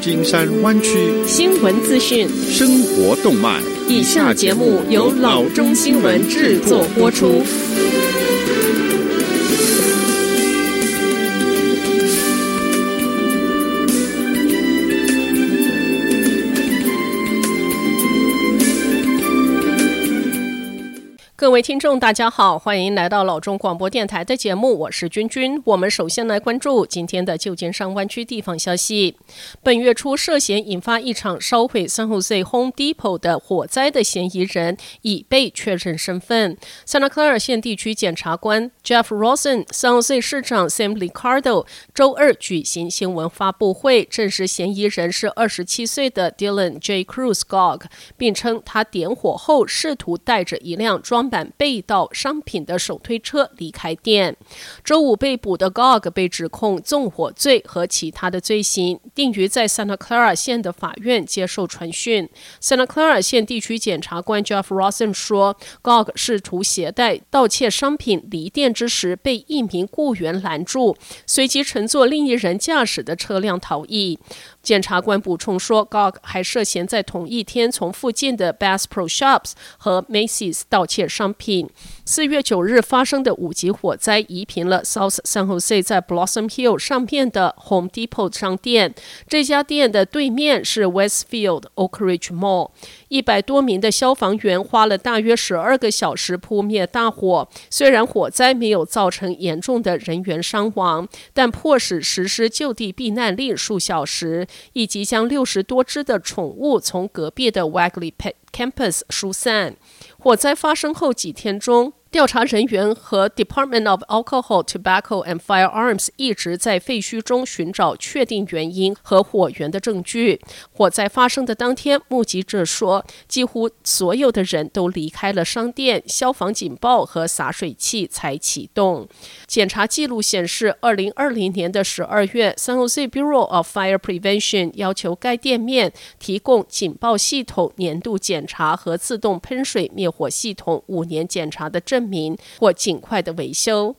金山湾区新闻资讯、 生活动脉。 以下节目由老中新闻制作播出。各位听众大家好，欢迎来到老中广播电台的节目，我是君君。我们首先来关注今天的旧金山湾区地方消息。本月初涉嫌引发一场烧毁 San Jose Home Depot 的火灾的嫌疑人已被确认身份。Santa Clara 县地区检察官 Jeff Rosen、San Jose 市长 Sam Liccardo 周二举行新闻发布会，证实嫌疑人是27岁的 Dylan J. Cruz Gog， 并称他点火后试图带着一辆装满被盗商品的手推车离开店。周五被捕的 Gog 被指控纵火罪和其他的罪行，定于在 Santa Clara 县的法院接受传讯。Santa Clara 县地区检察官 Jeff Rosen 说， Gog 试图携带盗窃商品离店之时被一名雇员拦住，随即乘坐另一人驾驶的车辆逃逸。检察官补充说， Gog 还涉嫌在同一天从附近的 Bass Pro Shops 和 Macy's 盗窃商品。4月9日发生的5级火灾夷平了 South San Jose 在 Blossom Hill 上面的 Home Depot 商店，这家店的对面是 Westfield Oak Ridge Mall。100多名的消防员花了大约12个小时扑灭大火，虽然火灾没有造成严重的人员伤亡，但迫使实施就地避难令数小时，以及将60多只的宠物从隔壁的 Wagley Pet Campus 疏散。火灾发生后几天中，调查人员和 Department of Alcohol, Tobacco and Firearms 一直在废墟中寻找确定原因和火源的证据。火灾发生的当天，目击者说，几乎所有的人都离开了商店，消防警报和洒水器才启动。检查记录显示，2020年的12月 ，San Jose Bureau of Fire Prevention 要求该店面提供警报系统年度检查和自动喷水灭火系统5年检查的证明或尽快的维修。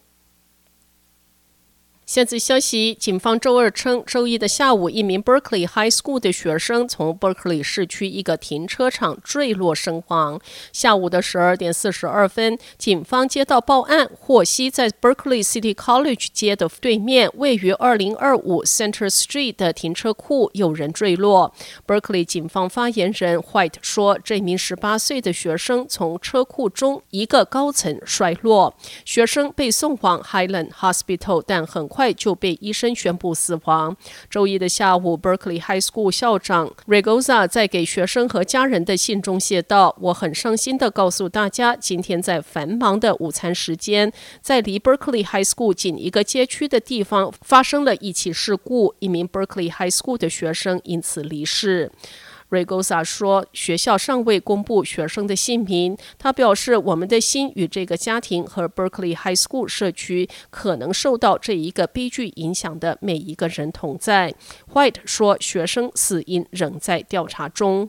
下次消息，警方周二称，周一的下午，一名 Berkeley High School 的学生从 Berkeley 市区一个停车场坠落身亡。下午的12点42分，警方接到报案，获悉在 Berkeley City College 街的对面，位于2025 Center Street 的停车库有人坠落。Berkeley 警方发言人 White 说，这名18岁的学生从车库中一个高层摔落，学生被送往 Highland Hospital， 但很快就被医生宣布死亡。周一的下午， Berkeley High School 校长 Regoza 在给学生和家人的信中写道，我很伤心地告诉大家，今天在繁忙的午餐时间，在离 Berkeley High School 仅一个街区的地方发生了一起事故，一名 Berkeley High School 的学生因此离世。Regoza 说，学校尚未公布学生的姓名。他表示，我们的心与这个家庭和 Berkeley High School 社区可能受到这一个悲剧影响的每一个人同在。White 说，学生死因仍在调查中。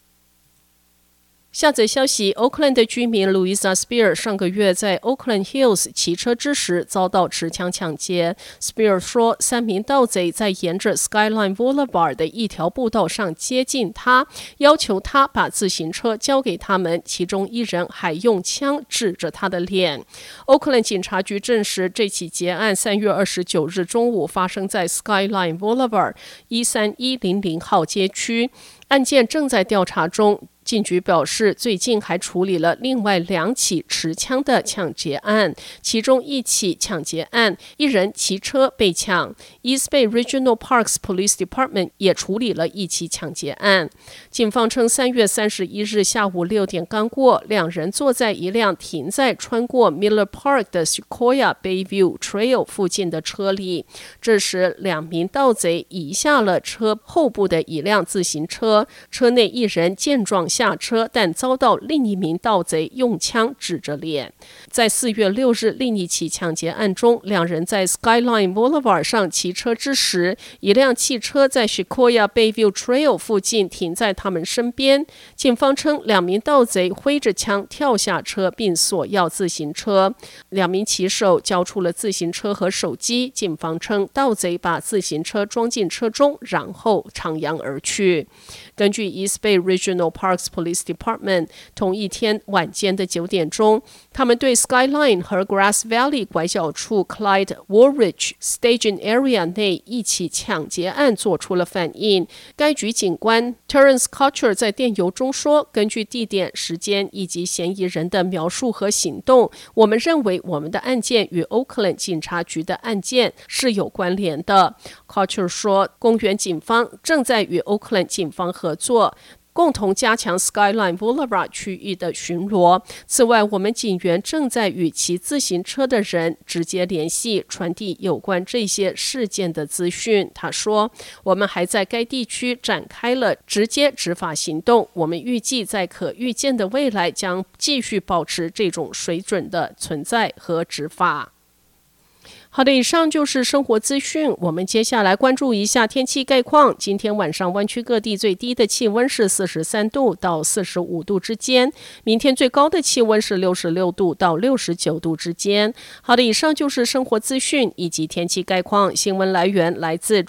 下则消息， Oakland 的居民 Louisa Spear 上个月在 Oakland Hills 骑车之时遭到持枪抢劫。Spear 说，3名盗贼在沿着 Skyline Boulevard 的一条步道上接近他，要求他把自行车交给他们，其中一人还用枪指着他的脸。Oakland 警察局证实，这起劫案3月29日中午发生在 Skyline Boulevard 13100号街区，案件正在调查中。警局表示，最近还处理了另外2起持枪的抢劫案，其中一起抢劫案，一人骑车被抢。East Bay Regional Parks Police Department 也处理了一起抢劫案。警方称，3月31日下午6点刚过，2人坐在一辆停在穿过 Miller Park 的 Sequoia Bayview Trail 附近的车里。这时，2名盗贼移下了车后部的一辆自行车，车内一人健壮下车，但遭到另一名盗贼用枪指着脸。在4月6日另一起抢劫案中，两人在 Skyline Boulevard 上骑车之时，一辆汽车在 Sequoia Bayview Trail 附近停在他们身边。警方称2名盗贼挥着枪跳下车并索要自行车，2名骑手交出了自行车和手机。警方称盗贼把自行车装进车中，然后徜徉而去。根据 East Bay Regional Parks Police Department， 同一天晚间的9点钟，他们对 Skyline 和 Grass Valley 拐角处 Clyde Woolridge Staging Area 内一起抢劫案做出了反应。该局警官 Terence Kutcher 在电邮中说，根据地点、时间以及嫌疑人的描述和行动，我们认为我们的案件与 Oakland 警察局的案件是有关联的。Kutcher 说，公园警方正在与 Oakland 警方合作，共同加强 Skyline Boulevard 区域的巡逻。此外，我们警员正在与骑自行车的人直接联系，传递有关这些事件的资讯。他说，我们还在该地区展开了直接执法行动，我们预计在可预见的未来将继续保持这种水准的存在和执法。好的，以上就是生活资讯。我们接下来关注一下天气概况。今天晚上湾区各地最低的气温是43度到45度之间，明天最高的气温是66度到69度之间。好的，以上就是生活资讯以及天气概况。新闻来源来自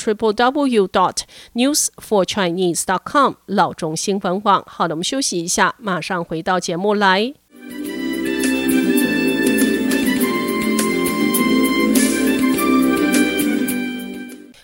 www.newsforchinese.com 老中新闻网。好的，我们休息一下，马上回到节目来。